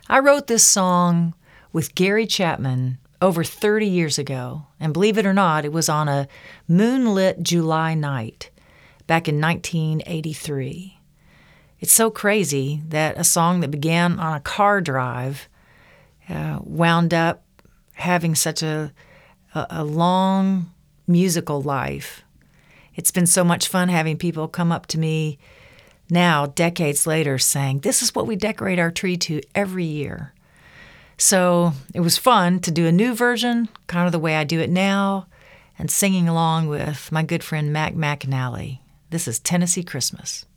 I wrote this song with Gary Chapman over 30 years ago, and believe it or not, it was on a moonlit July night back in 1983. It's so crazy that a song that began on a car drive wound up having such a long musical life. It's been so much fun having people come up to me now, decades later, saying, "This is what we decorate our tree to every year." So it was fun to do a new version, kind of the way I do it now, and singing along with my good friend Mac McAnally. This is Tennessee Christmas.